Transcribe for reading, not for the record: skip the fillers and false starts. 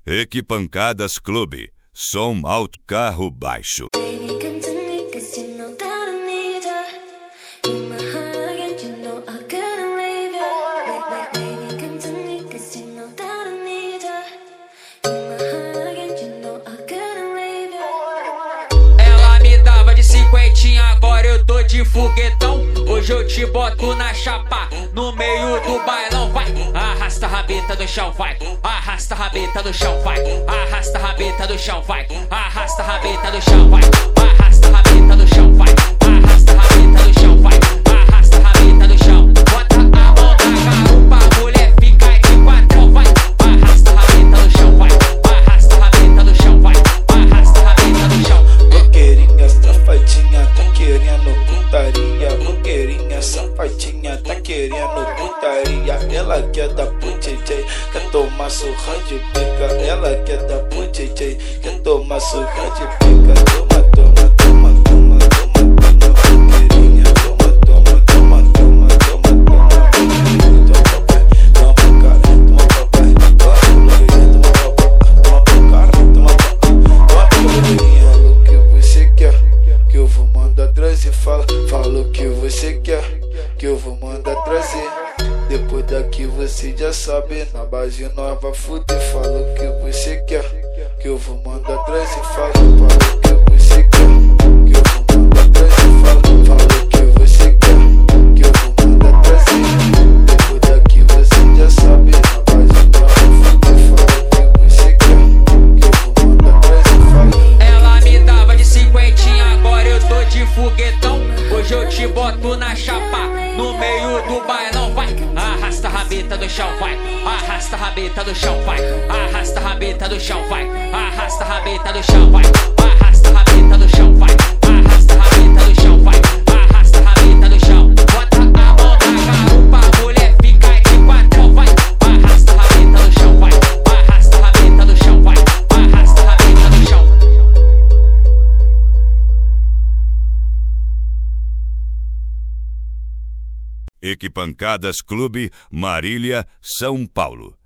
Equipancadas Clube, som alto, carro baixo. Ela me dava de cinquentinha, agora eu tô de foguetão. Hoje eu te boto na chapa, no meio do bailão, vai. Arrasta a rabeta no chão, vai. Arrasta a rabeta no chão, vai. Arrasta a rabeta no chão, vai. Arrasta a rabeta no chão, vai. Arrasta a rabeta no chão, vai. Arrasta a rabeta no chão, vai. Arrasta a rabeta no chão. Bota a mão na garupa, a mulher fica de quadrão, vai. Arrasta a rabeta no chão, vai. Arrasta a rabeta no chão, vai. Arrasta a rabeta no chão. Blogueirinha, safadinha, tá querendo putaria. Blogueirinha, safadinha, tá querendo putaria. Ela quer dar pro DJ, quer tomar surra de pica. Ela quer dar pro DJ, quer tomar surra de pica. Toma, toma, toma, toma, toma, toma, blogueirinha. Toma, toma, toma, toma, toma, toma, toma, papai. Toma, cara, toma, papai. Toma, blogueirinha, toma, papai. Toma, cara, toma, papai. Toma, blogueirinha. Fala o que você quer, que eu vou mandar trazer. Fala o que você quer, que eu vou mandar trazer. Depois daqui você já sabe, na base nova fuder. Fala o que você quer, que eu vou mandar trazer. Fala o que você quer, que eu vou mandar trazer. Fala o que você quer, que eu vou mandar trazer. Depois daqui você já sabe, na base nova fuder. Fala o que você quer, que eu vou mandar trazer. Ela me dava de cinquentinha, agora eu tô de foguetão. Hoje eu te boto na chapa, no meio do bailão, vai. Arrasta a rabeta no chão, vai. Arrasta a rabeta no chão, vai. Arrasta a rabeta no chão, vai. Arrasta a rabeta no chão, vai. Arrasta a rabeta no chão, vai. Arrasta a rabeta no chão, vai. Arrasta a rabeta no chão. Bota a mão na garupa, a mulher fica de quadrão, vai. Arrasta a rabeta no chão, vai. Arrasta a rabeta no chão, vai. Arrasta a rabeta no chão. Equipancadas Clube, Marília, São Paulo.